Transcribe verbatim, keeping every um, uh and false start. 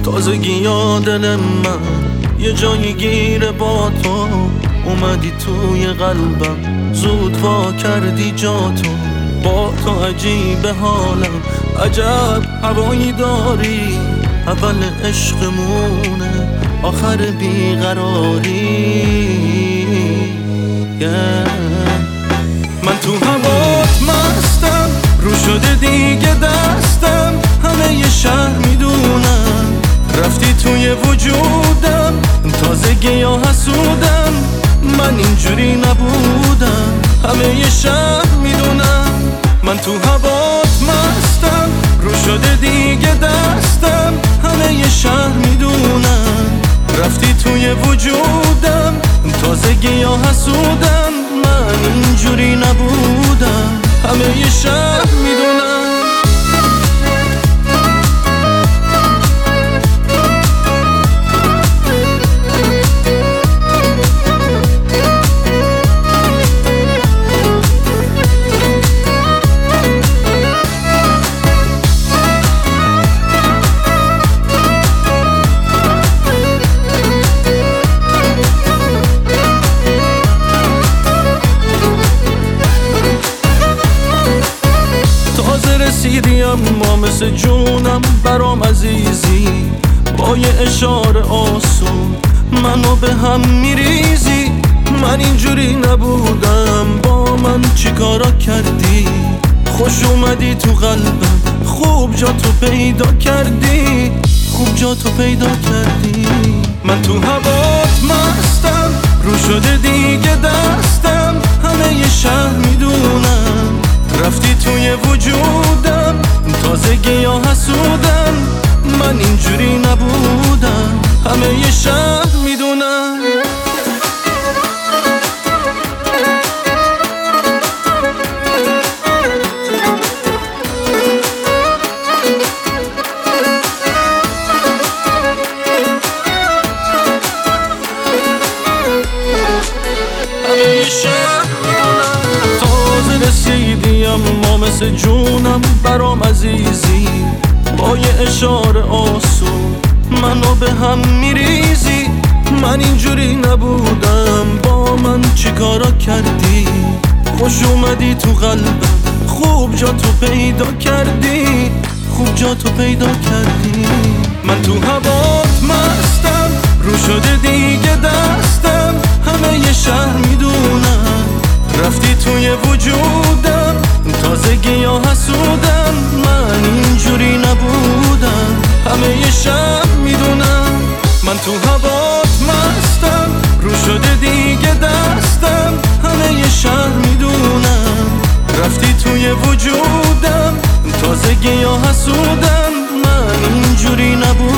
تازگی یا دل من یه جایی گیره با تو، اومدی توی قلبم زود وا کردی جاتو. با تو عجیب حالم، عجب هوایی داری، اول عشقمونه آخر بیقراری. yeah. من تو هوات مستم، رو شده دیگه دستم، همه یه شهر میدونم رفتی توی وجودم. تازگی یا حسودم، من اینجوری نبودم، همه یه شهر میدونم. من تو هوات مستم، رو شده دیگه دستم، همه یه شهر میدونم رفتی توی وجودم. تازگی یا حسودم، من اینجوری نبودم، همه یه شهر میدونم. رسیدی اما مثل جونم برام عزیزی، با یه اشاره آسون منو به هم میریزی. من اینجوری نبودم، با من چی کارا کردی؟ خوش اومدی تو قلبم، خوب جا تو پیدا کردی، خوب جا تو پیدا کردی. من تو هوات مستم، رو شده دیگه دستم، همه یه شهر میدونم رفتی توی وجودم. تازگی یا حسودم، من اینجوری نبودم، همه یه شهر میدونم. همه یه شهر میدونم. تازه رسیدی اما مثل جونم برام عزیزی، با یه اشاره آسون منو به هم میریزی. من اینجوری نبودم، با من چی کارا کردی؟ خوش اومدی تو قلبم، خوب جا تو پیدا کردی، خوب جا تو پیدا کردی. من تو هوات مستم، رو شده دیگه دستم، همه یه شهر میدونم رفتی توی وجودم. تازگی یا حسودم، من اینجوری نبودم، همه یه شهر میدونم. من تو هوات مستم، رو شده دیگه دستم، همه یه شهر میدونم رفتی توی وجودم. تازگی یا حسودم، من اینجوری نبودم.